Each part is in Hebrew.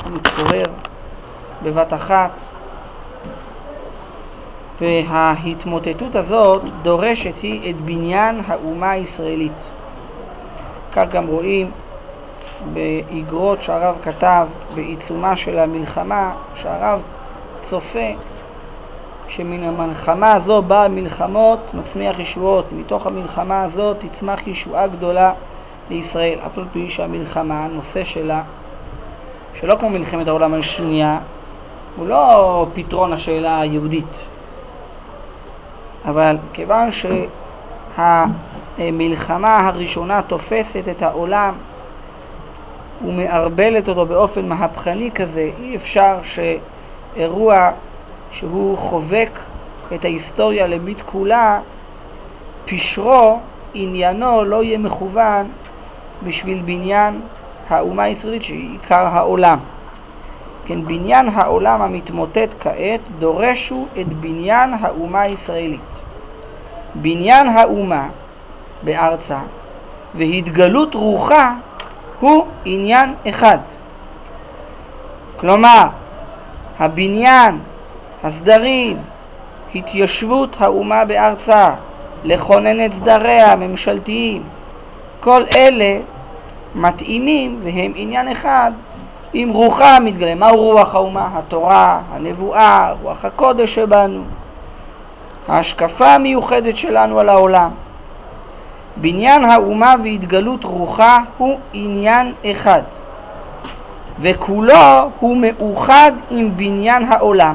מתפורר בבת אחת, וההתמוטטות הזאת דורשת היא את בניין האומה הישראלית. כך גם רואים באגרות שהרב כתב בעיצומה של המלחמה, שהרב צופה שמן המלחמה הזו באה מלחמות מצמיח ישועות, מתוך המלחמה הזאת תצמח ישועה גדולה לישראל. אף על פי שהמלחמה, הנושא שלה, שלא כמו מלחמת העולם השנייה, הוא לא פתרון השאלה היהודית, אבל כיוון שהמלחמה הראשונה תופסת את העולם ומערבלת אותו באופן מהפכני כזה, אי אפשר שאירוע שהוא חובק את ההיסטוריה למית כולה, פשרו, עניינו לא יהיה מכוון בשביל בניין האומה הישראלית שהיא עיקר העולם. כן, בניין העולם המתמוטט כעת דורשו את בניין האומה הישראלית. בניין האומה בארצה והתגלות רוחה הוא עניין אחד. כלומר, הבניין, הסדרים, התיישבות האומה בארצה, לכונן את סדריה הממשלתיים, כל אלה מתאימים והם עניין אחד עם רוחה המתגלה. מהו רוח האומה? התורה, הנבואה, רוח הקודש שבנו, ההשקפה המיוחדת שלנו על העולם. בניין האומה והתגלות רוחה הוא עניין אחד, וכולו הוא מאוחד עם בניין העולם,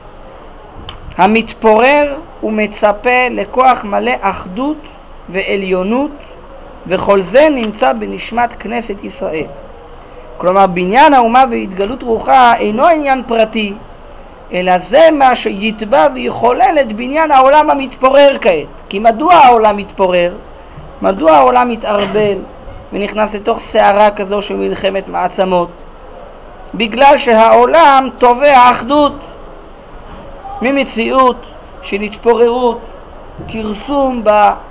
המתפורר ומצפה לכוח מלא אחדות ועליונות, וכל זה נמצא בנשמת כנסת ישראל. כלומר, בניין האומה והתגלות רוחה אינו עניין פרטי, אלא זה מה שיתבע ויחולל את בניין העולם המתפורר כעת. כי מדוע העולם מתפורר? מדוע העולם מתערבל ונכנס לתוך סערה כזו של מלחמת מעצמות? בגלל שהעולם תובע אחדות, ממציאות של התפוררות, כרסום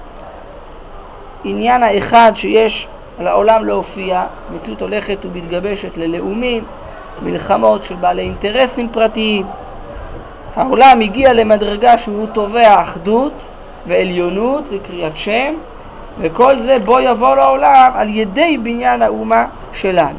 בעניין האחד שיש על העולם להופיע, מציאות הולכת ומתגבשת ללאומים, מלחמות של בעלי אינטרסים פרטיים. העולם הגיע למדרגה שהוא תובע אחדות ועליונות וקריאת שם, וכל זה בו יבוא לעולם על ידי בניין האומה שלנו.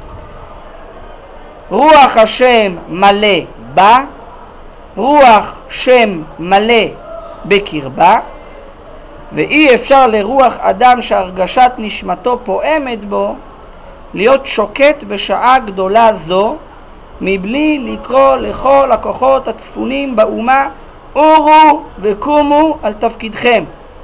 רוח השם מלא בה, רוח שם מלא בקרבה, ואי אפשר לרוח אדם שהרגשת נשמתו פועמת בו להיות שוקט בשעה גדולה זו מבלי לקרוא לכל הכוחות הצפונים באומה, אורו וקומו על תפקידכם.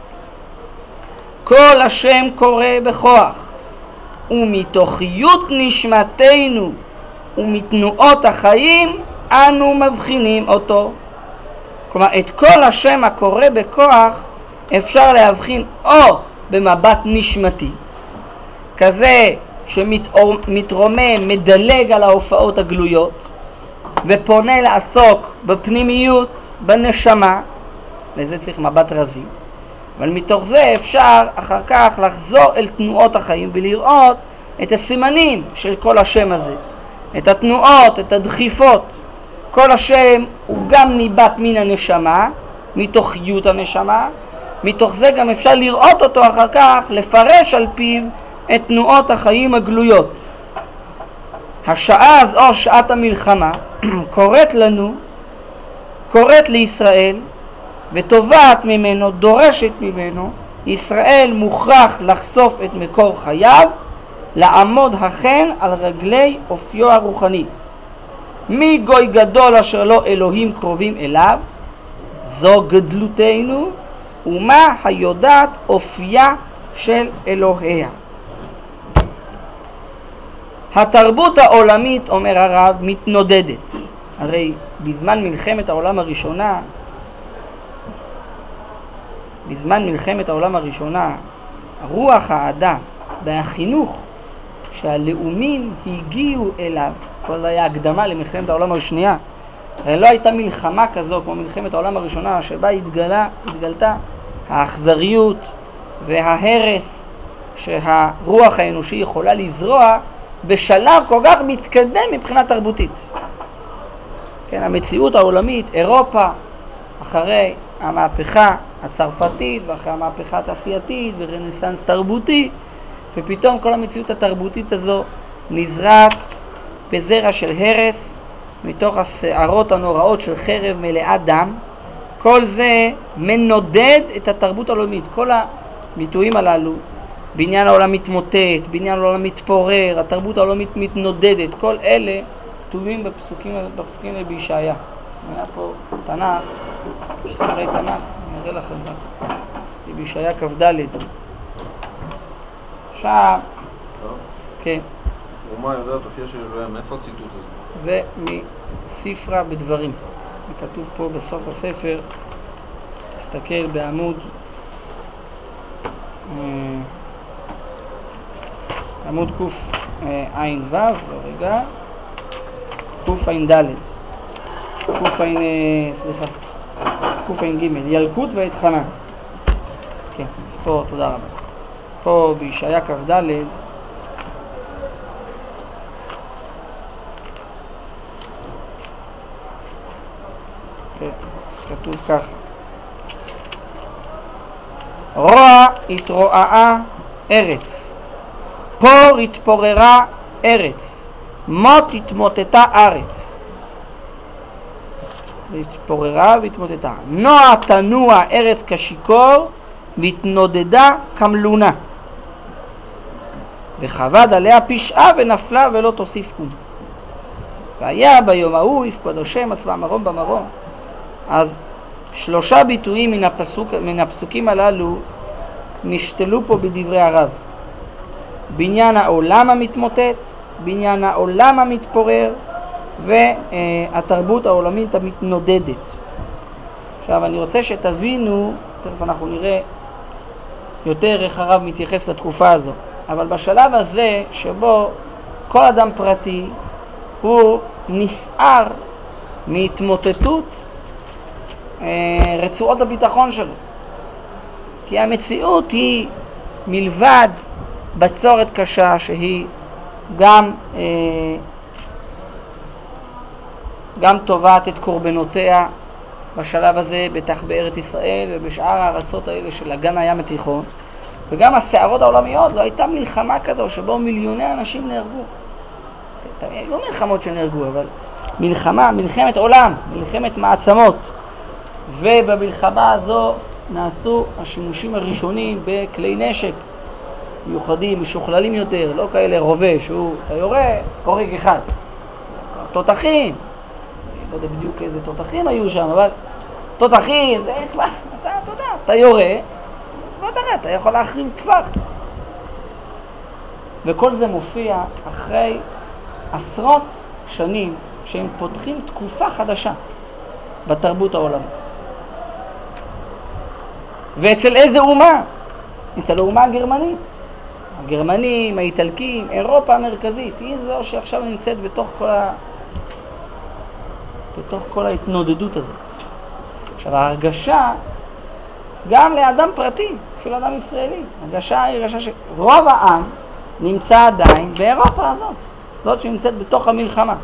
כל השם קורא בכוח, ומתוכיות נשמתנו ומתנועות החיים אנו מבחינים אותו. כלומר, את כל השם הקורא בכוח אפשר להבחין או במבט נשמתי, כזה שמתרומם, מדלג על ההופעות הגלויות ופונה לעסוק בפנימיות, בנשמה, לזה צריך מבט רזי. אבל מתוך זה אפשר אחר כך לחזור אל תנועות החיים ולראות את הסימנים של כל השם הזה, את התנועות, את הדחיפות. כל השם הוא גם ניבט מן הנשמה, מתוך חיות הנשמה, מתוך זה גם אפשר לראות אותו אחר כך, לפרש על פיו את תנועות החיים הגלויות. השעה הזו, שעת המלחמה, קוראת לישראל ותובעת ממנו, דורשת ממנו. ישראל מוכרח לחשוף את מקור חייו, לעמוד הכן על רגלי אופיו הרוחני. מי גוי גדול אשר לא אלוהים קרובים אליו, זו גדלותנו, ומה היודעת אופייה של אלוהיה. התרבות העולמית, אומר הרב, מתנודדת. הרי בזמן מלחמת העולם הראשונה, רוח האדם והחינוך שהלאומים הגיעו אליו, כל זה היה הקדמה למלחמת העולם השנייה. הרי לא הייתה מלחמה כזו כמו מלחמת העולם הראשונה, שבה התגלתה האכזריות וההרס שהרוח האנושי יכולה לזרוע בשלב כל כך מתקדם מבחינה תרבותית. כן, המציאות העולמית, אירופה, אחרי המהפכה הצרפתית ואחרי המהפכה התעשייתית ורנסנס תרבותי, ופתאום כל המציאות התרבותית הזו נזרק בזרע של הרס מתוך השערות הנוראות של חרב מלאה דם. כל זה מנודד את התרבות העולמית. כל הביטויים הללו, בניין העולם מתמוטט, בניין העולם מתפורר, התרבות העולמית מתנודדת, כל אלה כתובים בפסוקים בישעיה. היה פה תנ"ך, יש לי תנ"ך, אני אראה לכם רק, בישעיה כ"ד. עכשיו, כן. ומה יודעת אופייה של אלוהים? מאיפה הציטוט הזה? זה מספרה בדברים. כתוב פה בסוף הספר, תסתכל בעמוד קע"ו, לא רגע, קע"ד, קע"ג, ילקוט ועת חנה. כן, אז פה, תודה רבה. פה בישעיה כ"ד, אז כתוב ככה: רוע התרועעה ארץ, פור התפוררה ארץ, מות התמוטטה ארץ. זה התפוררה והתמוטטה. נוע תנוע ארץ כשיקור, והתנודדה כמלונה, וחבד עליה פשעה ונפלה ולא תוסיף קום. והיה ביום ההוא יפקוד השם עצמה מרום במרום. אז שלושה ביטויים מן הפסוקים הללו נשתלו פה בדברי הרב: בניין העולם המתמוטט, בניין העולם המתפורר, והתרבות העולמית המתנודדת. עכשיו אני רוצה שתבינו, תכף אנחנו נראה יותר איך הרב מתייחס לתקופה הזו, אבל בשלב הזה שבו כל אדם פרטי הוא נסער מהתמוטטות רצועות הביטחון שלו, כי המציאות היא מלבד בצורת קשה שהיא גם תובעת את קורבנותיה בשלב הזה, בטח בארץ ישראל ובשאר הארצות האלה של אגן הים התיכון, וגם הסערות העולמיות. לא הייתה מלחמה כזו שבו מיליוני אנשים נהרגו. לא מלחמות שנהרגו, אבל מלחמת עולם, מלחמת מעצמות. ובמלחמה הזו נעשו השימושים הראשונים בכלי נשק מיוחדים, משוכללים יותר, לא כאלה רובה שהוא, אתה יורה, הורג אחד. תותחים, לא יודע בדיוק איזה תותחים היו שם, אבל תותחים, זה כבר, אתה יורה, אתה יכול להחריב כפר. וכל זה מופיע אחרי עשרות שנים שהם פותחים תקופה חדשה בתרבות העולמית. ואצל איזה אומה? אצל האומה הגרמנית. הגרמנים, האיטלקים, אירופה המרכזית, היא זו שעכשיו נמצאת בתוך כל ההתנודדות הזאת. עכשיו ההרגשה, גם לאדם פרטי, של אדם ישראלי, הרגשה היא הרגשה שרוב העם נמצא עדיין באירופה הזאת, זאת שנמצאת בתוך המלחמה.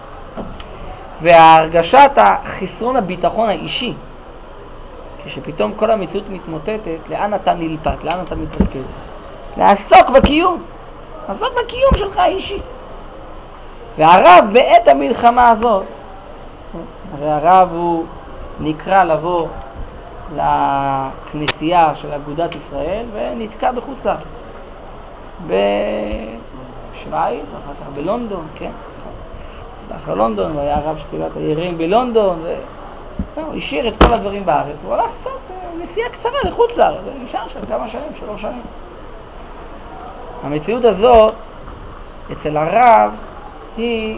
וההרגשת החסרון הביטחון האישי, כשפתאום כל המציאות מתמוטטת, לאן אתה נלפת, לאן אתה מתרכז? לעסוק בקיום שלך האישי. והרב בעת המלחמה הזאת, הרי הרב הוא נקרא לבוא לכנסייה של אגודת ישראל ונתקע בחוץ לארץ, בשוויץ, אחר כך בלונדון, כן, אחר לונדון, והיה הרב של קהילת היראים בלונדון, הוא השאיר את כל הדברים בארץ, הוא הלך קצת נסיעה קצרה לחוץ לארץ, ונשאר שם כמה שנים, 3 שנים. המציאות הזאת אצל הרב היא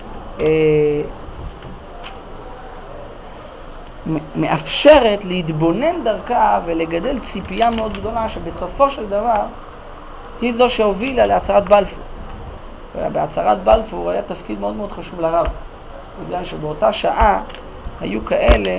מאפשרת להתבונן דרכה ולגדל ציפייה מאוד גדולה שבסופו של דבר היא זו שהובילה להצהרת בלפור. בהצהרת בלפור היה תפקיד מאוד מאוד חשוב לרב, בגלל שבאותה שעה היו כאלה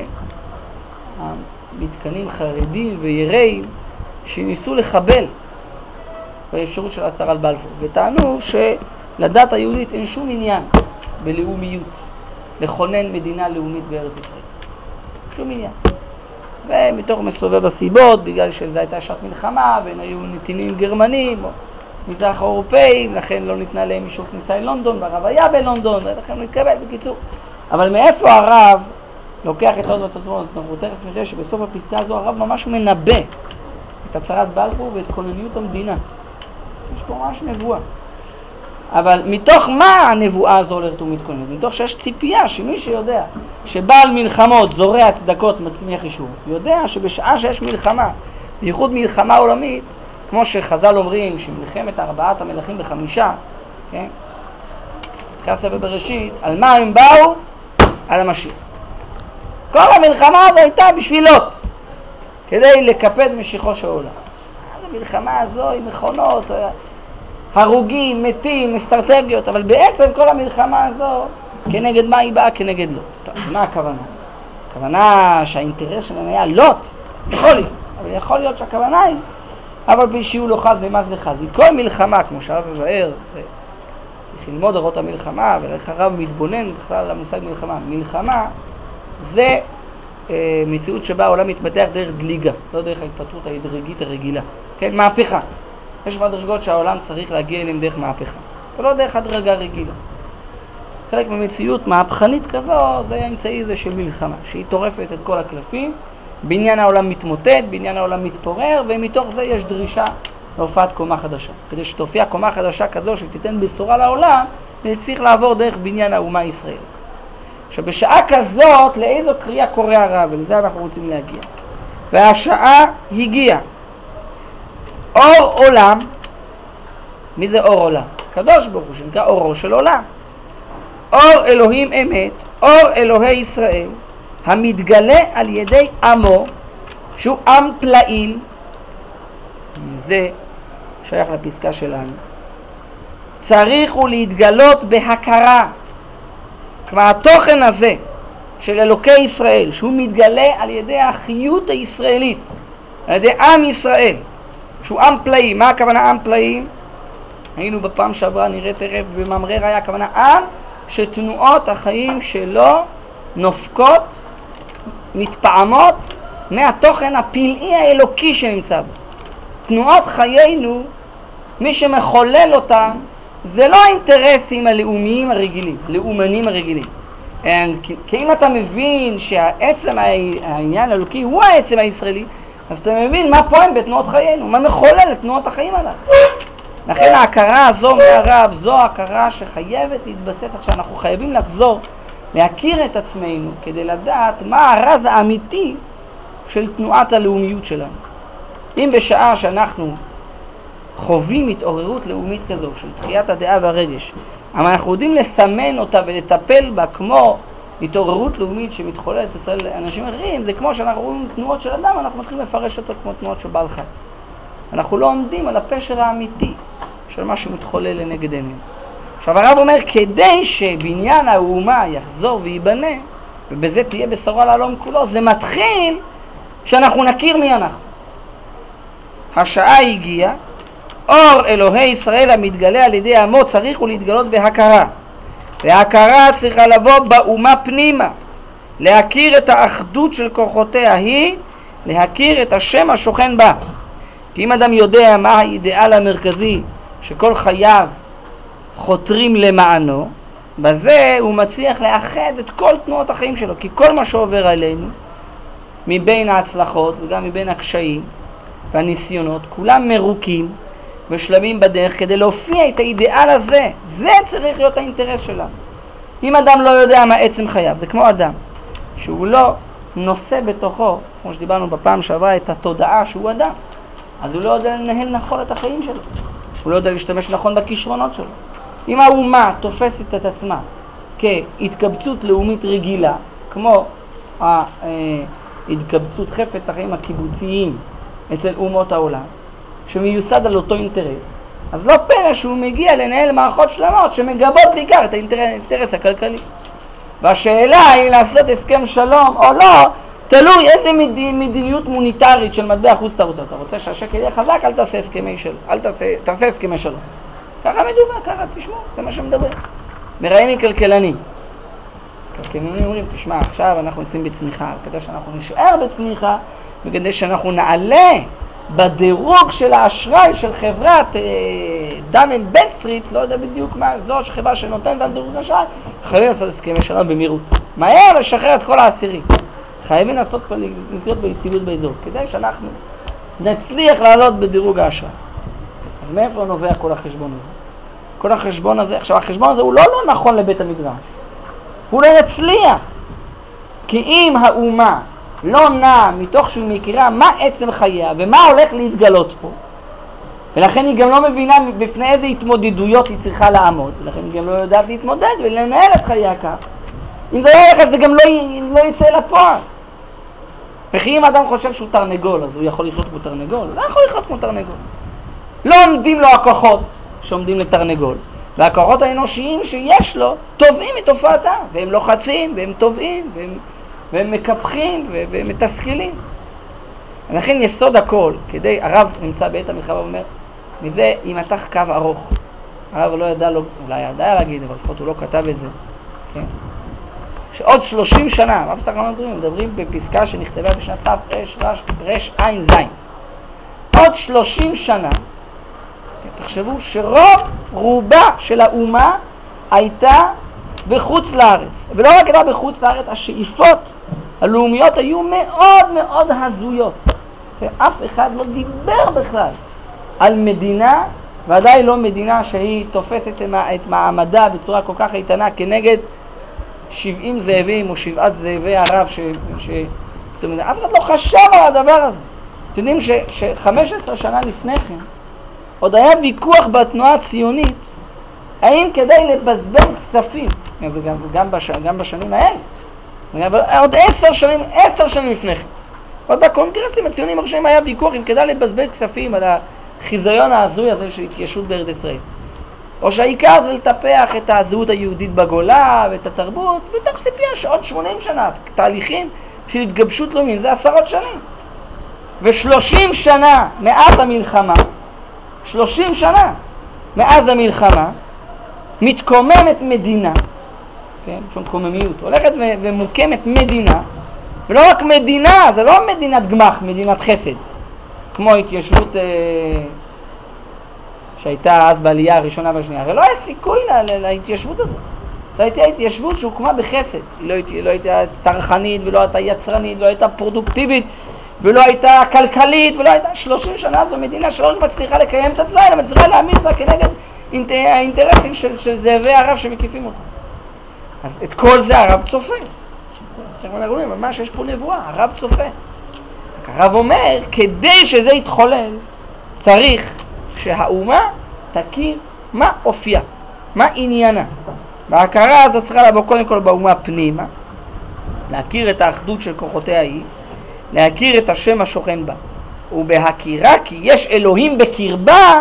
מתקנים חרדים ויראים שניסו לחבל באפשרות של הצהרת בלפור, וטענו לדת היהודית אין שום עניין בלאומיות, לכונן מדינה לאומית בארץ ישראל. שום עניין. ומתוך מסובב הסיבות, בגלל שזו הייתה שעת מלחמה, והן היו נתינים גרמנים, או מזרח אירופאים, לכן לא ניתנה להם אישור כניסה ללונדון, והרב היה בלונדון, ולכן לא התקבל, בקיצור. אבל מאיפה הרב לוקח את עוד התזמון? אנחנו תכף נראה שבסוף הפסקה הזו הרב ממש מנבא את הצהרת בלפור ואת כונניות המדינה. יש פה ממש נבואה. אבל מתוך מה הנבואה הזו הולכת ומתכוננת? מתוך שיש ציפייה שמי שיודע שבעל מלחמות זורע צדקות מצמיח אישור, יודע שבשעה שיש מלחמה, בייחוד מלחמה עולמית, כמו שחז"ל אומרים שמלחמת ארבעת המלכים בחמישה, כן? כסף ובראשית, על מה הם באו? על המשיח. כל המלחמה הזו הייתה בשביל לוט, כדי לקפד משיחו של העולם. המלחמה הזו היא מכונות, הרוגים, מתים, אסטרטגיות, אבל בעצם כל המלחמה הזו, כנגד מה היא באה? כנגד לוט. טוב, מה הכוונה? הכוונה שהאינטרס שלנו היה לוט, יכול להיות, אבל יכול להיות שהכוונה היא, אבל שיהיו לו חז ומז לחז. כל מלחמה, כמו שהרב מבאר, צריך ללמוד אורות המלחמה, ואיך הרב מתבונן בכלל למושג מלחמה. מלחמה זה מציאות שבה העולם מתפתח דרך דליגה, לא דרך ההתפתחות ההדרגית הרגילה. כן, מהפכה. יש מדרגות שהעולם צריך להגיע אליהם דרך מהפכה, ולא דרך הדרגה רגילה. חלק ממציאות מהפכנית כזו, זה האמצעי זה של מלחמה, שהיא טורפת את כל הקלפים, בעניין העולם מתמוטט, בעניין העולם מתפורר, ומתוך זה יש דרישה להופעת קומה חדשה. כדי שתופיע קומה חדשה כזו שתיתן בשורה לעולם, צריך לעבור דרך בניין האומה הישראלית. שבשעה כזאת, לאיזו קריאה קורא הרב, ולזה אנחנו רוצים להגיע. והשעה הגיעה. אור עולם, מי זה אור עולם? קדוש ברוך הוא, שנקרא אורו של עולם. אור אלוהים אמת, אור אלוהי ישראל, המתגלה על ידי עמו, שהוא עם פלאים, זה שייך לפסקה שלנו, צריך הוא להתגלות בהכרה. כלומר, התוכן הזה של אלוקי ישראל, שהוא מתגלה על ידי החיות הישראלית, על ידי עם ישראל, שהוא עם פלאים. מה הכוונה עם פלאים? היינו בפעם שעברה, נראה תרף בממרר, היה הכוונה עם שתנועות החיים שלו נופקות, מתפעמות מהתוכן הפלאי האלוקי שנמצא בו. תנועות חיינו, מי שמחולל אותם, זה לא האינטרסים הלאומיים הרגילים, לאומנים הרגילים. כי אם אתה מבין שהעצם העניין האלוקי הוא העצם הישראלי, אז אתה מבין מה פועל בתנועות חיינו, מה מחולל את תנועות החיים עליו. לכן ההכרה הזו מהרב, זו ההכרה שחייבת להתבסס. עכשיו אנחנו חייבים לחזור, להכיר את עצמנו, כדי לדעת מה הרז האמיתי של תנועת הלאומיות שלנו. אם בשעה שאנחנו חווים התעוררות לאומית כזו, של תחיית הדעה והרגש, אבל אנחנו יודעים לסמן אותה ולטפל בה כמו התעוררות לאומית שמתחוללת אצל אנשים אחרים, זה כמו שאנחנו רואים תנועות של אדם, אנחנו מתחילים לפרש אותו כמו תנועות של בעל חי. אנחנו לא עומדים על הפשר האמיתי של מה שמתחולל לנגד עינינו. עכשיו הרב אומר, כדי שבניין האומה יחזור וייבנה, ובזה תהיה בשורה לעולם כולו, זה מתחיל שאנחנו נכיר מי אנחנו. השעה הגיעה, אור אלוהי ישראל המתגלה על ידי עמו צריך הוא להתגלות בהכרה. וההכרה צריכה לבוא באומה פנימה, להכיר את האחדות של כוחותיה היא, להכיר את השם השוכן בה. כי אם אדם יודע מה האידאל המרכזי שכל חייו חותרים למענו, בזה הוא מצליח לאחד את כל תנועות החיים שלו. כי כל מה שעובר עלינו, מבין ההצלחות וגם מבין הקשיים והניסיונות, כולם מרוקים ושלמים בדרך כדי להופיע את האידאל הזה. זה צריך להיות האינטרס שלנו. אם אדם לא יודע מה עצם חייו, זה כמו אדם שהוא לא נושא בתוכו, כמו שדיברנו בפעם שעברה, את התודעה שהוא אדם, אז הוא לא יודע לנהל נכון את החיים שלו, הוא לא יודע להשתמש נכון בכישרונות שלו. אם האומה תופסת את עצמה כהתקבצות לאומית רגילה, כמו ההתקבצות חפץ החיים הקיבוציים אצל אומות העולם, שמיוסד על אותו אינטרס, אז לא פלא שהוא מגיע לנהל מערכות שלמות שמגבות בעיקר את האינטרס הכלכלי. והשאלה היא לעשות הסכם שלום או לא, תלוי איזה מדיניות מוניטרית של מטבע חוץ אתה רוצה. אתה רוצה שהשקל יהיה חזק, אל תעשה הסכמי שלום. תעשה הסכמי שלום. ככה מדובר, ככה, תשמעו, זה מה שמדבר. מראיינים כלכלנים. כלכלנים אומרים, תשמע, עכשיו אנחנו נמצאים בצמיחה, כדי שאנחנו נשאר בצמיחה, וכדי שאנחנו נעלה בדירוג של האשראי של חברת דן אנד ברדסטריט, לא יודע בדיוק מה, זו חברה שנותנת על דירוג אשראי, חייבים לעשות הסכמי שלום במהירות. מהר לשחרר את כל האסירים. חייבים לעשות נקיות ביציבות באזור, כדי שאנחנו נצליח לעלות בדירוג האשראי. אז מאיפה נובע כל החשבון הזה? כל החשבון הזה, עכשיו החשבון הזה הוא לא נכון לבית המדרש. הוא לא יצליח. כי אם האומה לא נעה מתוך שהיא מכירה מה עצם חייה ומה הולך להתגלות פה, ולכן היא גם לא מבינה בפני איזה התמודדויות היא צריכה לעמוד, ולכן היא גם לא יודעת להתמודד ולנהל את חייה כך. אם זה לא הולך, אז זה גם לא יצא לפועל. וכי אם אדם חושב שהוא תרנגול, אז הוא יכול לחיות כמו תרנגול? הוא לא יכול לחיות כמו תרנגול. לא עומדים לו הכוחות שעומדים לתרנגול, והכוחות האנושיים שיש לו טובעים מתופעתה, והם לוחצים, והם טובעים, והם מקפחים, והם מתסכלים. לכן יסוד הכל, כדי, הרב נמצא בעת המלחמה ואומר, מזה יימתח קו ארוך. הרב לא ידע לו, אולי ידע להגיד, אבל לפחות הוא לא כתב את זה, כן? שעוד 30 שנה, מה בסך הכל מדברים בפסקה שנכתבה בשנת תרע"ז. עוד 30 שנה, תחשבו שרוב רובה של האומה הייתה בחוץ לארץ. ולא רק הייתה בחוץ לארץ, השאיפות הלאומיות היו מאוד מאוד הזויות. ואף אחד לא דיבר בכלל על מדינה, ודאי לא מדינה שהיא תופסת את מעמדה בצורה כל כך איתנה כנגד 70 זאבים או 7 זאבי ערב זאת אומרת, אף אחד לא חשב על הדבר הזה. אתם יודעים ש15 שנה לפני כן עוד היה ויכוח בתנועה הציונית האם כדי לבזבז כספים, זה גם בשנים האלה, אבל עוד 10 שנים לפני כן, עוד בקונגרסים הציוניים הראשונים היה ויכוח אם כדאי לבזבז כספים על החיזיון ההזוי הזה של התיישבות בארץ ישראל, או שהעיקר זה לטפח את הזהות היהודית בגולה ואת התרבות, ותוך ציפייה שעוד 80 שנה, תהליכים של התגבשות לאומית, זה 10 שנים. ו30 שנה מאז המלחמה, 30 שנה מאז המלחמה, מתקוממת מדינה, כן, שום קוממיות, הולכת ומוקמת מדינה, ולא רק מדינה, זה לא מדינת גמח, מדינת חסד, כמו התיישבות שהייתה אז בעלייה הראשונה והשנייה. הרי לא היה סיכוי להתיישבות הזאת. זו הייתה התיישבות שהוקמה בחסד. היא לא הייתה צרכנית ולא הייתה יצרנית, לא הייתה פרודוקטיבית ולא הייתה כלכלית ולא הייתה 30 שנה. זו מדינה שלא רק מצליחה לקיים את עצמה, אלא מצליחה להעמיד אותה כנגד האינטרסים של זאבי ערב שמקיפים אותה. אז את כל זה הרב צופה. אנחנו רואים ממש יש פה נבואה, הרב צופה. הרב אומר, כדי שזה יתחולל, צריך שהאומה תכיר מה אופייה, מה עניינה. וההכרה הזאת צריכה לבוא קודם כל באומה פנימה, להכיר את האחדות של כוחותיה היא, להכיר את השם השוכן בה, ובהכירה כי יש אלוהים בקרבה.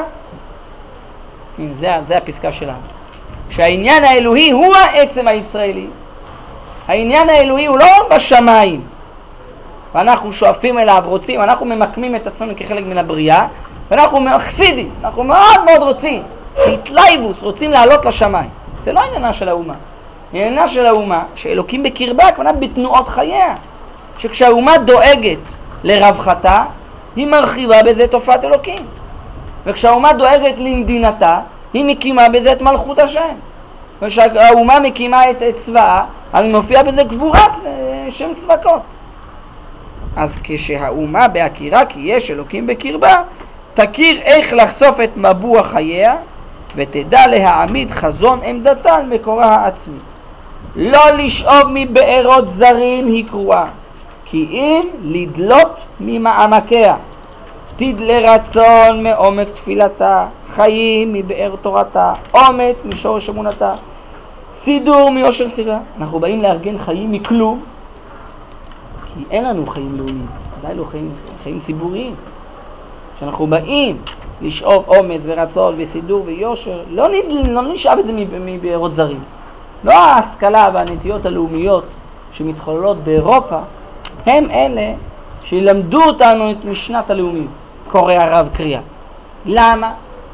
זה הפסקה שלנו, שהעניין האלוהי הוא העצם הישראלי. העניין האלוהי הוא לא בשמיים ואנחנו שואפים אליו, רוצים, אנחנו ממקמים את עצמנו כחלק מן הבריאה, ואנחנו מחסידים, אנחנו מאוד מאוד רוצים, התלייבוס, רוצים לעלות לשמיים. זה לא עניינה של האומה. עניינה של האומה שאלוקים בקרבה, כמובן בתנועות חייה, שכשהאומה דואגת לרווחתה, היא מרחיבה בזה תופעת אלוקים. וכשהאומה דואגת למדינתה, היא מקימה בזה את מלכות השם. וכשהאומה מקימה את צבאה, אז מופיע בזה גבורת שם צבקות. אז כשהאומה בהכירה כי יש אלוקים בקרבה, תכיר איך לחשוף את מבוע חייה, ותדע להעמיד חזון עמדתה על מקורה העצמי. לא לשאוב מבארות זרים היא קרואה, כי אם לדלות ממעמקיה. תדלה רצון מעומק תפילתה, חיים מבאר תורתה, אומץ משורש אמונתה, סידור מיושר שכלה. אנחנו באים לארגן חיים מכלום, כי אין לנו חיים לאומיים, ודאי לא חיים ציבוריים. כשאנחנו באים לשאוב אומץ ורצון וסידור ויושר, לא נשאב את זה מבארות זרים. לא ההשכלה והנטיות הלאומיות שמתחוללות באירופה, הם אלה שילמדו אותנו את משנת הלאומיות, קורא הרב קריאה. למה?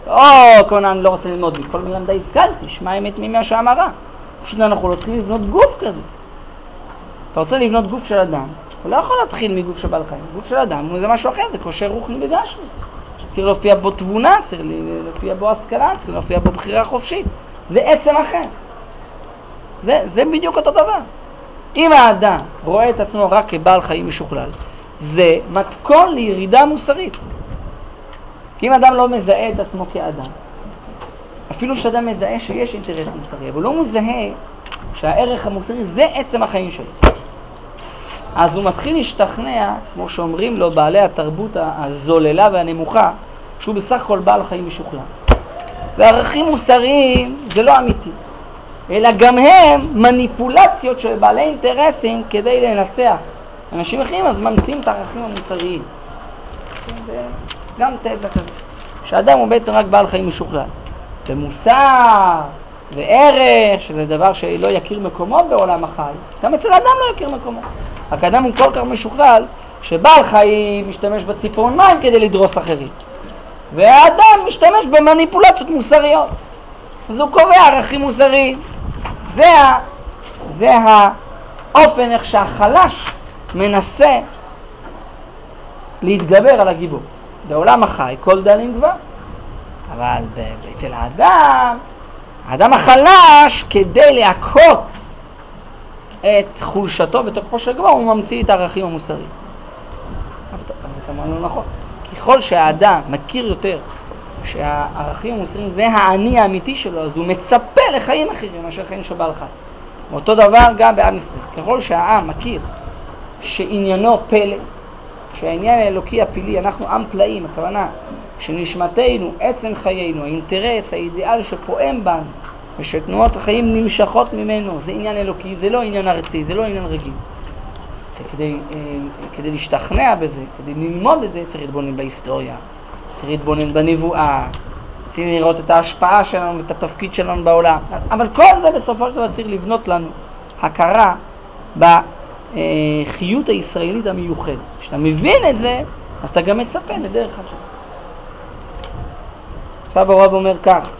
כמובן אני לא רוצה ללמוד מכל מלמדי השכלתי, שמע אמת ממה שאמרה. פשוט אנחנו לא צריכים לבנות גוף כזה. אתה רוצה לבנות גוף של אדם, אתה לא יכול להתחיל מגוף של בעל חיים. גוף של אדם זה משהו אחר, זה כושר רוחני בגשמי. צריך להופיע בו תבונה, צריך להופיע בו השכלה, צריך להופיע בו בחירה חופשית. זה עצם אחר. זה בדיוק אותו דבר. אם האדם רואה את עצמו רק כבעל חיים משוכלל, זה מתכון לירידה מוסרית. כי אם אדם לא מזהה את עצמו כאדם, אפילו שאדם מזהה שיש אינטרס מוסרי, אבל לא מזהה שהערך המוסרי זה עצם החיים שלו, אז הוא מתחיל להשתכנע, כמו שאומרים לו בעלי התרבות הזוללה והנמוכה, שהוא בסך הכל בעל חיים משוכלל. וערכים מוסריים זה לא אמיתי, אלא גם הם מניפולציות של בעלי אינטרסים כדי לנצח אנשים אחרים, אז ממציאים את הערכים המוסריים. זה גם תזה כזה, שאדם הוא בעצם רק בעל חיים משוכלל. ומוסר וערך, שזה דבר שלא יכיר מקומו בעולם החי, גם אצל האדם לא יכיר מקומו. רק האדם הוא כל כך משוכלל שבעל חיים משתמש בציפורן מים כדי לדרוס אחרים, והאדם משתמש במניפולציות מוסריות, אז הוא קובע ערכים מוסריים. זה האופן איך שהחלש מנסה להתגבר על הגיבור. בעולם החי כל דלים גבר, אבל אצל האדם החלש, כדי להכות את חולשתו ותוקפו של גבר, הוא ממציא את הערכים המוסריים. אז אתה אומר לא נכון. ככל שהאדם מכיר יותר שהערכים המוסריים זה האני האמיתי שלו, אז הוא מצפה לחיים אחרים מאשר חיים של בעל חי. אותו דבר גם בעם ישראל. ככל שהעם מכיר שעניינו פלא, שהעניין האלוקי הפילי, אנחנו עם פלאים, הכוונה שנשמתנו, עצם חיינו, האינטרס, האידיאל שפועם בנו, ושתנועות החיים נמשכות ממנו, זה עניין אלוקי, זה לא עניין ארצי, זה לא עניין רגיל. כדי להשתכנע בזה, כדי ללמוד את זה, צריך להתבונן בהיסטוריה, צריך להתבונן בנבואה, צריך לראות את ההשפעה שלנו ואת התפקיד שלנו בעולם. אבל כל זה בסופו של דבר צריך לבנות לנו הכרה בחיות הישראלית המיוחדת. כשאתה מבין את זה, אז אתה גם מצפה לדרך אחרת. עכשיו הרב אומר כך,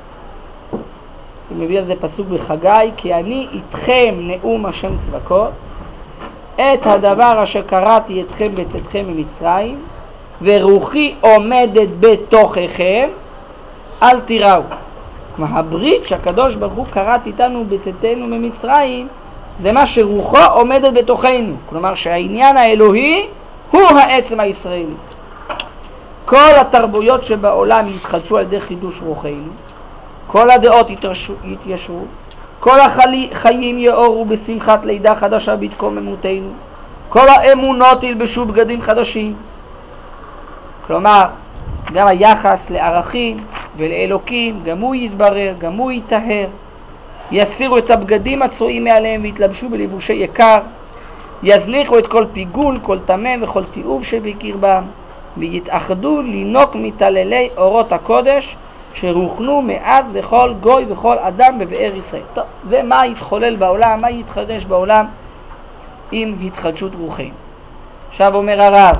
הוא מביא על זה פסוק בחגי, כי אני איתכם נאום השם צבקות, את הדבר אשר קראתי אתכם בצאתכם ממצרים, ורוחי עומדת בתוככם, אל תיראו. כלומר, הברית שהקדוש ברוך הוא קראת איתנו בצאתנו ממצרים, זה מה שרוחו עומדת בתוכנו. כלומר, שהעניין האלוהי הוא העצם הישראלי. כל התרבויות שבעולם יתחדשו על ידי חידוש רוחנו, כל הדעות יתיישרו, כל החיים יאורו בשמחת לידה חדשה בהתקוממותנו, כל האמונות ילבשו בגדים חדשים. כלומר, גם היחס לערכים ולאלוקים, גם הוא יתברר, גם הוא יתאהר. יסירו את הבגדים הצועים מעליהם והתלבשו בלבושי יקר, יזניחו את כל פיגול, כל תמם וכל תיעוב שבקרבם, ויתאחדו לינוק מתעללי אורות הקודש שרוכנו מאז לכל גוי וכל אדם בבאר ישראל. טוב, זה מה יתחולל בעולם, מה יתחדש בעולם עם התחדשות רוחים. עכשיו אומר הרב,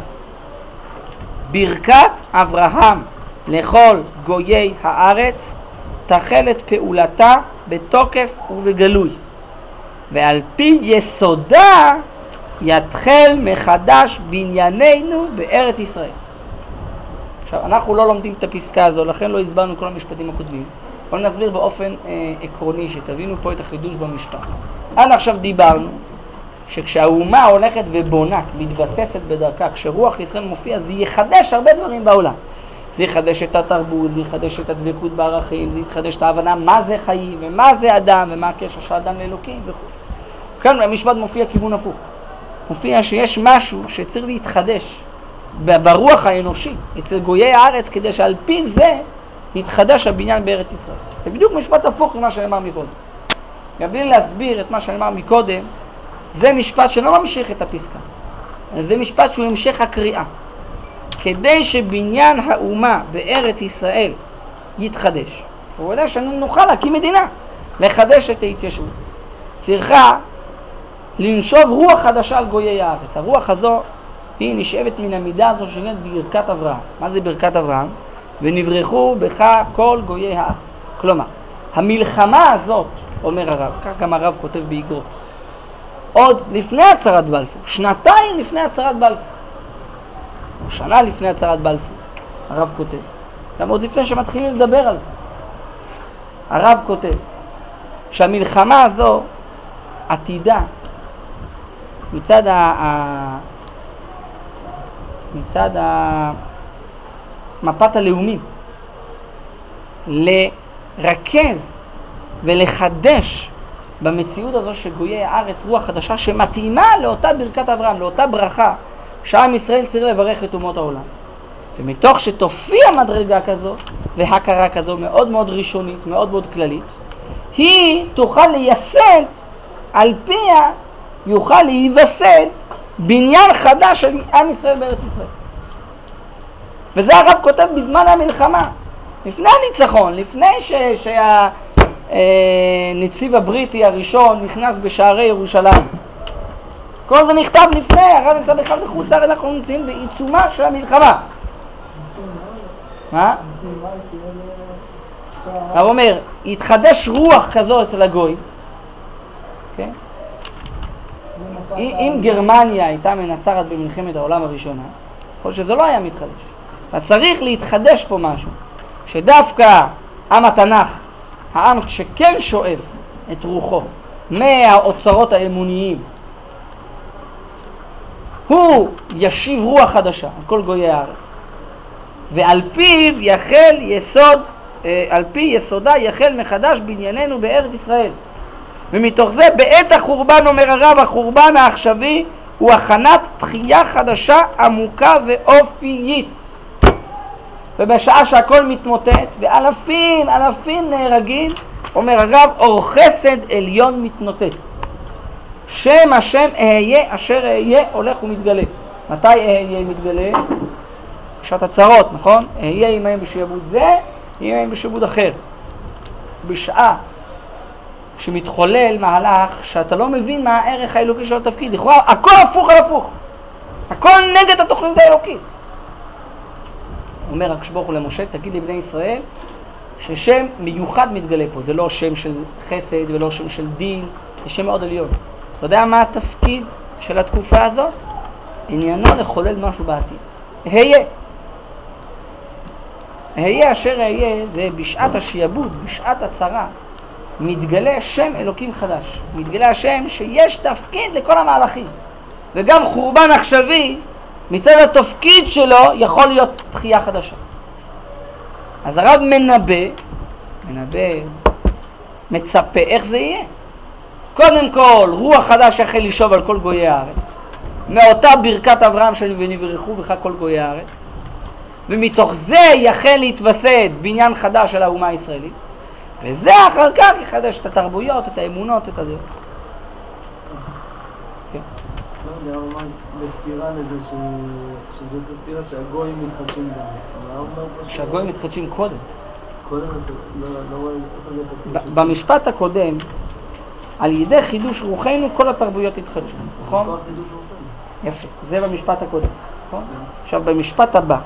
ברכת אברהם לכל גויי הארץ תחל את פעולתה בתוקף ובגלוי, ועל פי יסודה יתחל מחדש בנייננו בארץ ישראל. עכשיו, אנחנו לא לומדים את הפסקה הזו, לכן לא הסברנו כל המשפטים הקודמים. בואו נסביר באופן עקרוני, שתבינו פה את החידוש במשפט. עד עכשיו דיברנו שכשהאומה הולכת ובונה, מתבססת בדרכה, כשרוח ישראל מופיע, זה יחדש הרבה דברים בעולם. זה יחדש את התרבות, זה יחדש את הדבקות בערכים, זה יחדש את ההבנה מה זה חיים ומה זה אדם ומה הקשר של אדם לאלוקים וכו'. כאן במשפט מופיע כיוון הפוך. מופיע שיש משהו שצריך להתחדש ברוח האנושי אצל גויי הארץ, כדי שעל פי זה יתחדש הבניין בארץ ישראל. זה בדיוק משפט הפוך ממה שנאמר מקודם. גם בלי להסביר את מה שנאמר מקודם, זה משפט שלא ממשיך את הפסקה. זה משפט שהוא המשך הקריאה. כדי שבניין האומה בארץ ישראל יתחדש, הוא יודע שנוכל להקים מדינה, לחדש את ההתיישבות, צריכה לנשוב רוח חדשה על גויי הארץ. הרוח הזו היא נשאבת מן המידה הזו שנקראת ברכת אברהם. מה זה ברכת אברהם? ונברחו בך כל גויי הארץ. כלומר, המלחמה הזאת, אומר הרב, כך גם הרב כותב באגרות, עוד לפני הצהרת בלפור, שנתיים לפני הצהרת בלפור, או שנה לפני הצהרת בלפור, הרב כותב, גם עוד לפני שמתחילים לדבר על זה, הרב כותב שהמלחמה הזו עתידה מצד מפת הלאומים לרכז ולחדש במציאות הזו שגויי הארץ רוח חדשה שמתאימה לאותה ברכת אברהם, לאותה ברכה שעם ישראל צריך לברך את אומות העולם. ומתוך שתופיע מדרגה כזו והכרה כזו מאוד מאוד ראשונית, מאוד מאוד כללית, היא תוכל לייסד, על פיה יוכל להיווסד בניין חדש של עם ישראל בארץ ישראל. וזה הרב כותב בזמן המלחמה, לפני הניצחון, לפני שהנציב הבריטי הראשון נכנס בשערי ירושלים. כל זה נכתב לפני, הרב נמצא בכלל בחוץ לארץ, אנחנו נמצאים בעיצומה של המלחמה. מה? הרב אומר, יתחדש רוח כזו אצל הגוי. כן? אם גרמניה הייתה מנצחת במלחמת העולם הראשונה, יכול שזה לא היה מתחדש. צריך להתחדש פה משהו, שדווקא עם התנ"ך, העם שכן שואב את רוחו מהאוצרות האמוניים, הוא ישיב רוח חדשה על כל גויי הארץ, ועל פיו יחל יסוד, על פי יסודה יחל מחדש בנייננו בארץ ישראל. ומתוך זה בעת החורבן, אומר הרב, החורבן העכשווי הוא הכנת תחייה חדשה עמוקה ואופיית. ובשעה שהכל מתמוטט ואלפים נהרגים, אומר הרב, אור חסד עליון מתנוצץ. שם השם אהיה אשר אהיה הולך ומתגלה. מתי אהיה מתגלה? בשעת הצרות, נכון? אהיה עמהם בשעבוד זה, אהיה עמהם בשעבוד אחר. בשעה שמתחולל מהלך שאתה לא מבין מה הערך האלוקי של התפקיד, לכאורה הכל הפוך על הפוך, הכל נגד התוכנית האלוקית. אומר הקדוש ברוך הוא למשה, תגיד לבני ישראל ששם מיוחד מתגלה פה, זה לא שם של חסד ולא שם של דין, זה שם מאוד עליון. אתה יודע מה התפקיד של התקופה הזאת? עניינו לחולל משהו בעתיד. אהיה אשר אהיה, זה בשעת השיעבוד, בשעת הצרה, מתגלה שם אלוקים חדש, מתגלה השם שיש תפקיד לכל המהלכים. וגם חורבן עכשווי מצד התפקיד שלו יכול להיות תחייה חדשה. אז הרב מצפה איך זה יהיה. קודם כל רוח חדש יחל לשוב על כל גויי הארץ, מאותה ברכת אברהם של ונברחו בך כל גויי הארץ, ומתוך זה יחל להתווסד בניין חדש של האומה הישראלית, וזה אחר כך יחדש את התרבויות, את האמונות, את הזהות. כן. לא יודע, אבל בסתירה לזה שזה יוצא סתירה שהגויים מתחדשים גם. שהגויים מתחדשים קודם. קודם, לא רואה איפה זה כתוב. במשפט הקודם, על ידי חידוש רוחנו כל התרבויות התחדשו, נכון? כל חידוש רוחנו. יפה, זה במשפט הקודם, נכון? עכשיו במשפט הבא,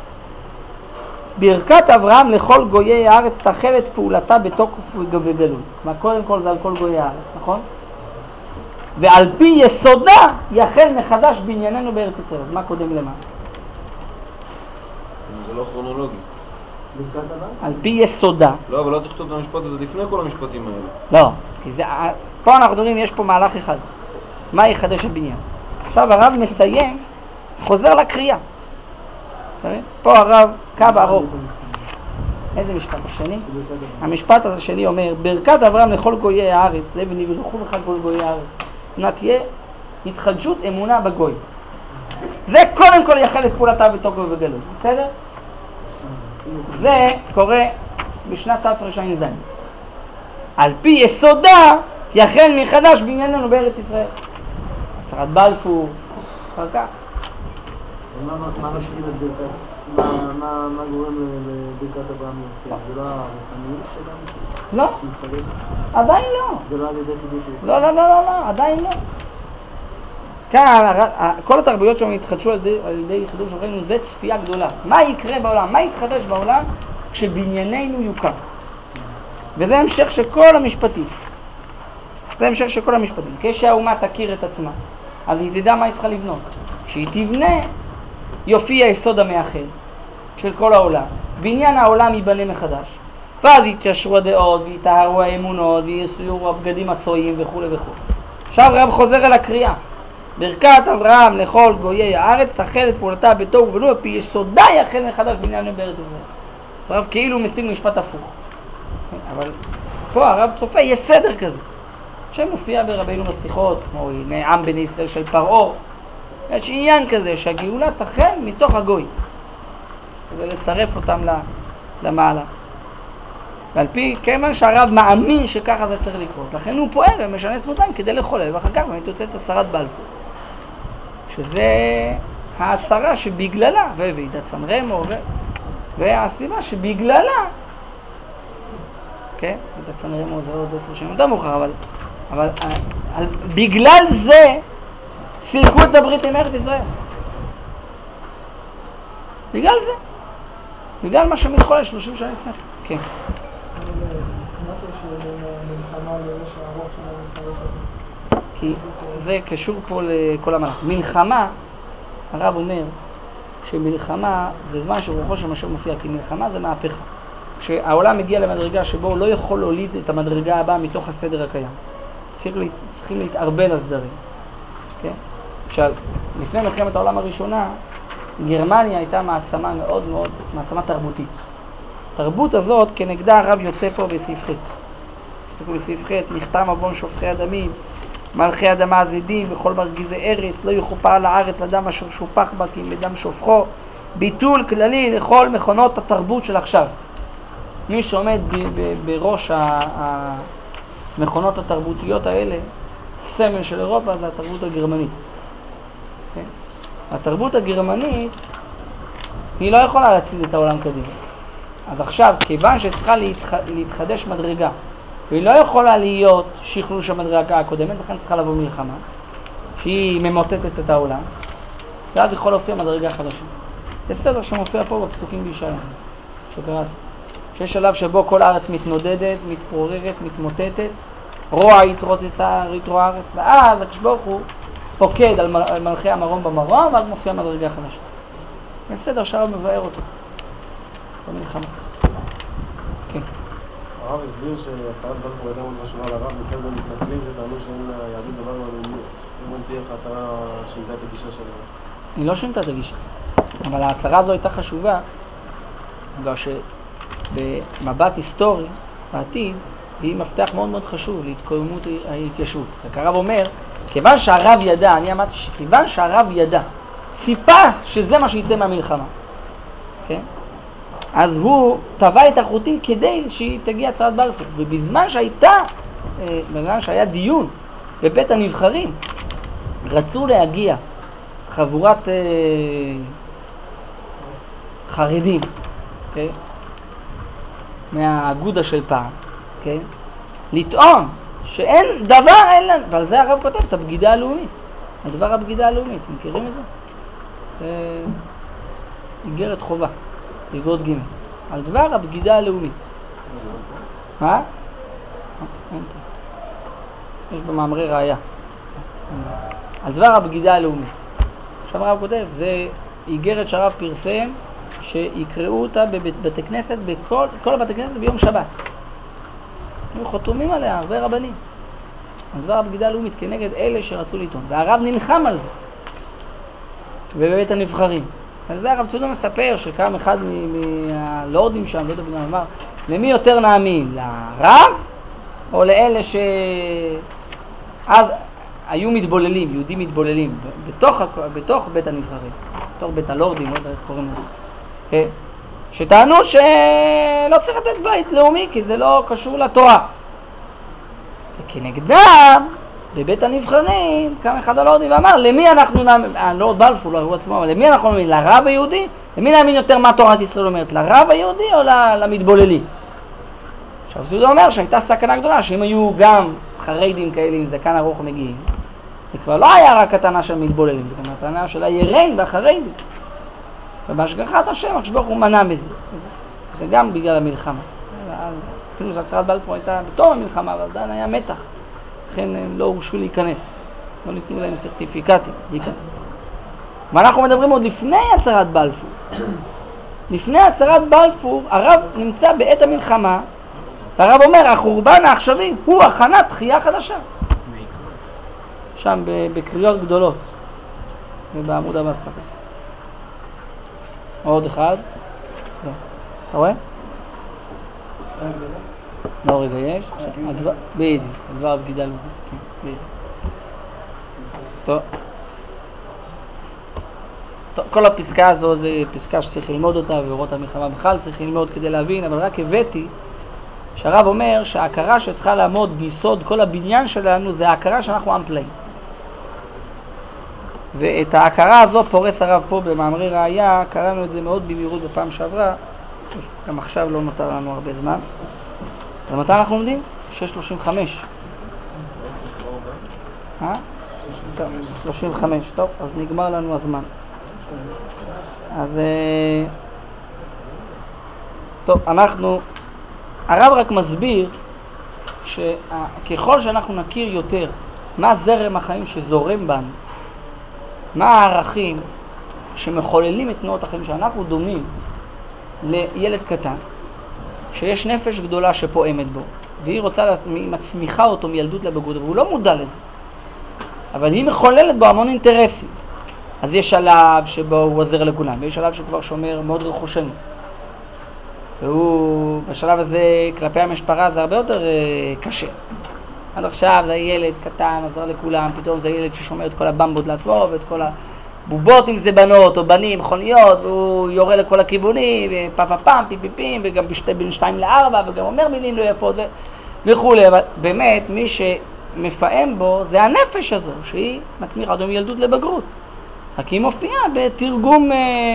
ברכת אברהם לכל גויי הארץ תחל את פעולתה בתוקף וגלוי. כלומר, קודם כל זה על כל גויי הארץ, נכון? ועל פי יסודה יחל מחדש בנייננו בארץ ישראל. אז מה קודם למה? זה לא כרונולוגי. ברכת אברהם? על פי יסודה. לא, אבל לא תכתוב את המשפט הזה לפני כל המשפטים האלה. לא, כי זה, פה אנחנו מדברים, יש פה מהלך אחד. מה יחדש הבניין? עכשיו הרב מסיים, חוזר לקריאה. פה הרב קו ארוך. איזה משפט השני? המשפט השני אומר, ברכת אברהם לכל גויי הארץ, זה ונברחו בך כל גויי הארץ. תהיה התחדשות אמונה בגוי. זה קודם כל יחל את פעולתה בתוקף וגלוי. בסדר? זה קורה בשנת תרע"ז. על פי יסודה יחל מחדש בנייננו בארץ ישראל. הצהרת בלפור, אחר כך. מה משפיע את ברכת? מה גורם לברכת אברהם? זה לא הרוחניות שלנו? לא, עדיין לא. זה לא על ידי חידוש רוחני? לא, עדיין לא. כאן כל התרבויות שם התחדשו על ידי חידוש אורנו, זה צפייה גדולה. מה יקרה בעולם? מה יתחדש בעולם כשבניינינו יוקם? וזה המשך של כל המשפטים. זה המשך של כל המשפטים. כשהאומה תכיר את עצמה, אז היא תדע מה היא צריכה לבנות. כשהיא תבנה, יופיע היסוד המאחד של כל העולם. בניין העולם ייבנה מחדש. ואז יתיישרו הדעות, ויתארו האמונות, ויסוירו הבגדים הצועים וכו' וכו'. עכשיו רב חוזר אל הקריאה. ברכת אברהם לכל גויי הארץ, תחל את פעולתה בתוהו ובלו, פי יסודה יחל מחדש בניינו בארץ ישראל. אז רב כאילו מציג משפט הפוך. אבל פה הרב צופה, יש סדר כזה. שמופיע ברבינו בשיחות, כמו עם בני ישראל של פרעה. יש עניין כזה שהגאולה תחל מתוך הגוי. כדי לצרף אותם למעלה. ועל פי כיוון שהרב מאמין שככה זה צריך לקרות, לכן הוא פועל ומשנה שמותיים כדי לחולל, ואחר כך באמת יוצא את הצהרת בלפור. שזה ההצהרה שבגללה, וועידת סן רמו, והסיבה שבגללה, כן, ועידת סן רמו זה עוד 10 שנים יותר מאוחר, אבל בגלל זה סילקו את הברית עם ארץ ישראל. בגלל זה. בגלל מה שמתחולל 30 שנה לפני. כן. כי זה קשור פה לכל המלאך. מלחמה, הרב אומר שמלחמה זה זמן שרוחו של משה מופיע, כי מלחמה זה מהפכה. כשהעולם מגיע למדרגה שבו הוא לא יכול להוליד את המדרגה הבאה מתוך הסדר הקיים. צריכים להתערבל הסדרים. כן? עכשיו, לפני מלחמת העולם הראשונה, גרמניה הייתה מעצמה מאוד מאוד, מעצמה תרבותית. התרבות הזאת כנגדה הרב יוצא פה בסעיף ח'. תסתכלו בסעיף ח', נחתם עוון שופכי הדמים, מלכי אדמה זדים וכל מרגיזי ארץ, לא יכופר על הארץ לדם אשר שופך בה כי מדם שופכו. ביטול כללי לכל מכונות התרבות של עכשיו. מי שעומד בראש המכונות התרבותיות האלה, סמל של אירופה, זה התרבות הגרמנית. Okay? התרבות הגרמנית היא לא יכולה להציל את העולם קדימה. אז עכשיו, כיוון שצריכה להתחדש מדרגה, והיא לא יכולה להיות שכלוש המדרגה הקודמת, לכן צריכה לבוא מלחמה, שהיא ממוטטת את העולם, ואז יכול להופיע מדרגה חדשה. זה סדר שמופיע פה בפסוקים בישעיה, שקראתי. שיש שלב שבו כל הארץ מתנודדת, מתפוררת, מתמוטטת, רוע יתרוצצה, יתרוע הארץ, ואז הקדוש ברוך הוא פוקד על מלכי המרום במרום, ואז מופיע מדרגה חדשה. זה סדר שהרב מבאר אותו. במלחמה. כן. הרב הסביר שהצהרת בלפור הייתה מאוד חשובה לרב, יותר במתנכלים שטענו שאין ליהדות דבר מהלאומיות. אם הבנתי איך ההצהרה שינתה את הגישה שלנו. היא לא שינתה את הגישה, אבל ההצהרה הזו הייתה חשובה בגלל שבמבט היסטורי בעתיד היא מפתח מאוד מאוד חשוב להתקוממות ההתיישבות. הרב אומר, כיוון שהרב ידע, אני אמרתי שכיוון שהרב ידע, ציפה שזה מה שיצא מהמלחמה, כן? אז הוא טבע את החוטים כדי שהיא תגיע הצהרת בלפור. ובזמן שהיה דיון בבית הנבחרים, רצו להגיע חבורת חרדים, okay? מהאגודה של פעם, okay? לטעון שאין דבר, ועל זה הרב כותב את הבגידה הלאומית, הדבר הבגידה הלאומית, מכירים את זה? זה איגרת חובה, איגרות ג' על דבר הבגידה הלאומית. מה? יש במאמרי ראיה. על דבר הבגידה הלאומית. עכשיו הרב כותב, זה איגרת שהרב פרסם, שיקראו אותה בבתי כנסת, כל הבתי כנסת ביום שבת. היו חתומים עליה הרבה רבנים. על דבר הבגידה הלאומית כנגד אלה שרצו לטעון. והרב נלחם על זה. ובבית הנבחרים. על זה הרב צודו מספר שקם אחד מהלורדים שם, לא יודע בגלל אמר, למי יותר נאמין? לרב או לאלה אז היו מתבוללים, יהודים מתבוללים, בתוך בית הנבחרים, בתוך בית הלורדים, לא יודע איך קוראים לזה. כן? שטענו שלא צריך לתת בית לאומי, כי זה לא קשור לתורה. וכנגדם, בבית הנבחרים, קם אחד הלורדים ואמר, למי אנחנו נאמין, הלורד בלפור, לא הוא עצמו, למי אנחנו נאמין? לרב היהודי? למי נאמין יותר מה תורת ישראל אומרת? לרב היהודי או למתבוללים? עכשיו זה אומר שהייתה סכנה גדולה, שאם היו גם חרדים כאלה עם זקן ארוך מגיעים, זה כבר לא היה רק הטענה של מתבוללים, זה גם הטענה של היראים והחרדים. ובהשגחת השם, הקדוש ברוך הוא מנע מזה. זה גם בגלל המלחמה. אפילו שהצהרת בלפור הייתה בתום המלחמה, אבל עדיין היה מתח. לכן הם לא הורשו להיכנס. לא ניתנו להם סרטיפיקטים להיכנס. ואנחנו מדברים עוד לפני הצהרת בלפור. לפני הצהרת בלפור, הרב נמצא בעת המלחמה, והרב אומר, החורבן העכשווי הוא הכנת תחייה חדשה. שם בקריאות גדולות. ובעמוד הבא תחפש. עוד אחד. לא. אתה רואה? לא, רגע, יש. בדיוק, הדבר הבגידה לבית. כן, בדיוק. טוב. כל הפסקה הזו זה פסקה שצריך ללמוד אותה, ואורות המלחמה בכלל צריך ללמוד כדי להבין, אבל רק הבאתי שהרב אומר שההכרה שצריכה לעמוד ביסוד כל הבניין שלנו זה ההכרה שאנחנו עם פלאים. ואת ההכרה הזו פורס הרב פה במאמרי ראיה, קראנו את זה מאוד במהירות בפעם שעברה, גם עכשיו לא נותר לנו הרבה זמן. אז מתי אנחנו עומדים? 6:35. 35, טוב, אז נגמר לנו הזמן. אז טוב, הרב רק מסביר שככל שאנחנו נכיר יותר מה זרם החיים שזורם בנו, מה הערכים שמחוללים את תנועות החיים, שאנחנו דומים לילד קטן שיש נפש גדולה שפועמת בו והיא רוצה, היא מצמיחה אותו מילדות לבגרות, והוא לא מודע לזה, אבל היא מחוללת בו המון אינטרסים. אז יש שלב שבו הוא עוזר לכולם, ויש שלב שהוא כבר שומר מאוד רכושני, והוא בשלב הזה כלפי המשפחה זה הרבה יותר קשה. עד עכשיו זה ילד קטן, עזר לכולם, פתאום זה ילד ששומר את כל הבמבות לעצמו ואת כל הבובות, אם זה בנות או בנים, מכוניות, והוא יורה לכל הכיוונים, ופפפם, פיפיפים, וגם בין 2 ל-4, וגם אומר מילים לא יפות וכו'. אבל באמת מי שמפעם בו זה הנפש הזו, שהיא מצמיחה אותו מילדות לבגרות. רק היא מופיעה בתרגום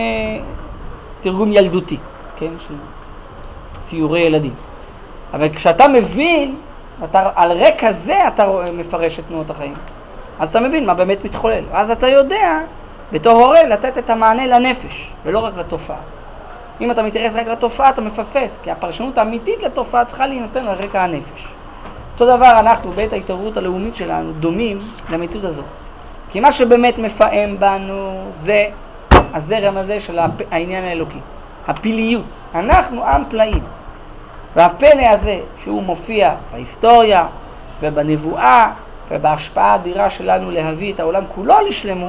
ילדותי, כן, של ציורי ילדים. אבל כשאתה מבין, על רקע זה אתה מפרש את תנועות החיים, אז אתה מבין מה באמת מתחולל. אז אתה יודע, בתור הורה, לתת את המענה לנפש, ולא רק לתופעה. אם אתה מתייחס רק לתופעה, אתה מפספס, כי הפרשנות האמיתית לתופעה צריכה להינתן על רקע הנפש. אותו דבר אנחנו, בעת ההתעוררות הלאומית שלנו, דומים למציאות הזאת. כי מה שבאמת מפעם בנו זה הזרם הזה של העניין האלוקי, הפלאיות. אנחנו עם פלאים. והפלא הזה שהוא מופיע בהיסטוריה ובנבואה ובהשפעה האדירה שלנו להביא את העולם כולו לשלמות,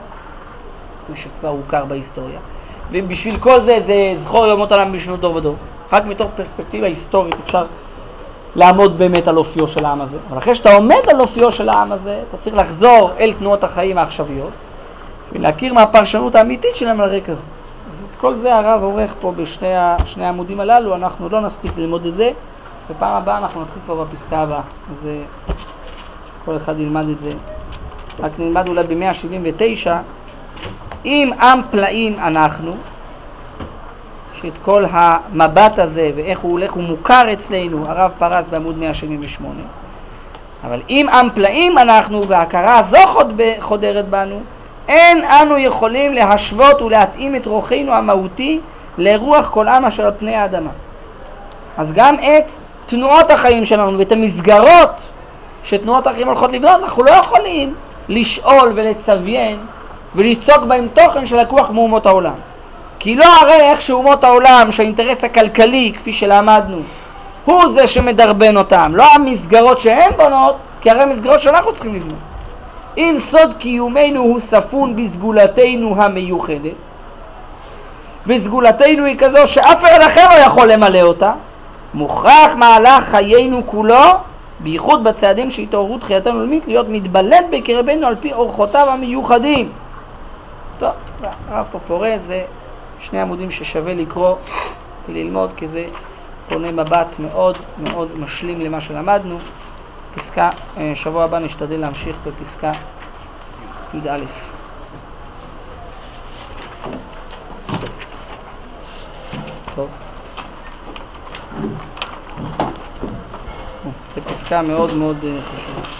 כפי שכבר הוכר בהיסטוריה. ובשביל כל זה זכור יומות עולם בשנות דור ודור. רק מתוך פרספקטיבה היסטורית אפשר לעמוד באמת על אופיו של העם הזה. אבל אחרי שאתה עומד על אופיו של העם הזה, אתה צריך לחזור אל תנועות החיים העכשוויות, ולהכיר מה הפרשנות האמיתית שלהם על רקע הזה. אז את כל זה הרב עורך פה בשני העמודים הללו, אנחנו לא נספיק ללמוד את זה, בפעם הבאה אנחנו נתחיל כבר בפסקה הבאה, אז כל אחד ילמד את זה. רק נלמד אולי ב-179, אם עם פלאים אנחנו, שאת כל המבט הזה ואיך הוא הולך ומוכר אצלנו, הרב פרס בעמוד 178, אבל אם עם פלאים אנחנו וההכרה הזו חודרת בנו, אין אנו יכולים להשוות ולהתאים את רוחנו המהותי לרוח כל עם אשר על פני האדמה. אז גם את תנועות החיים שלנו ואת המסגרות שתנועות החיים הולכות לבנות, אנחנו לא יכולים לשאול ולצביין וליצוק בהם תוכן שלקוח מאומות העולם. כי לא הרי איך שאומות העולם, שהאינטרס הכלכלי, כפי שלמדנו, הוא זה שמדרבן אותם, לא המסגרות שהן בונות, כי הרי המסגרות שאנחנו צריכים לבנות. אם סוד קיומנו הוא ספון בסגולתנו המיוחדת, וסגולתנו היא כזו שאף אחד אחר לא יכול למלא אותה, מוכרח מהלך חיינו כולו, בייחוד בצעדים שהתעוררות חייתנו לאומית, להיות מתבלט בקרבנו על פי אורחותיו המיוחדים. טוב, הרב פה פורס, זה 2 עמודים ששווה לקרוא וללמוד, כי זה פונה מבט מאוד מאוד משלים למה שלמדנו. פסקה, שבוע הבא נשתדל להמשיך בפסקה י"א. טוב. זו פסקה מאוד מאוד חשובה.